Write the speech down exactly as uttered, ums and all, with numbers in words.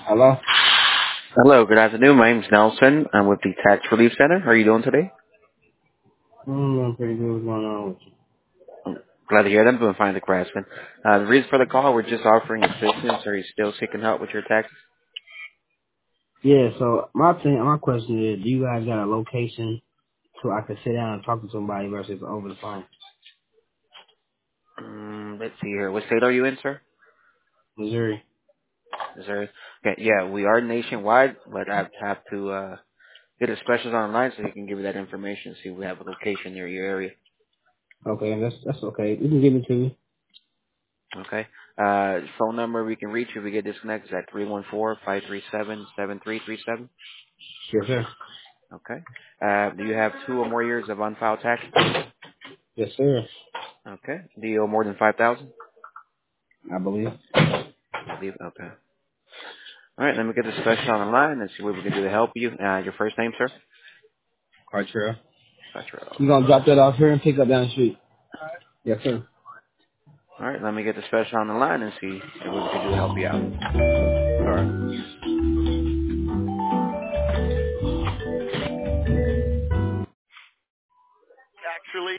Hello? Hello, good afternoon. My name is Nelson. I'm with the Tax Relief Center. How are you doing today? Mm, I'm pretty good. What's going on with I'm glad to hear that. I'm doing fine, the Craftsman. Uh, the reason for the call, we're just offering assistance. Are you still seeking help with your taxes? you? Yeah, so my thing, my question is, do you guys got a location so I can sit down and talk to somebody versus over the phone? Um, let's see here. What state are you in, sir? Missouri. Missouri. Okay, yeah, we are nationwide, but I have to uh, get a specialist online so he can give you that information, see if we have a location near your area. Okay, that's that's okay. You can give it to me. Okay. Uh, phone number we can reach if we get disconnected is at three one four, five three seven, seven three three seven. Yes, sir. Okay. Uh, do you have two or more years of unfiled taxes? Yes, sir. Okay. Do you owe more than five thousand? I believe. I believe. Okay. All right. Let me get the special on the line and see what we can do to help you. Uh, your first name, sir? Cartrell. Petro. You gonna drop that off here and pick up down the street? Yes, sir. All right. Let me get the special on the line and see see what we can do to help you out. All right.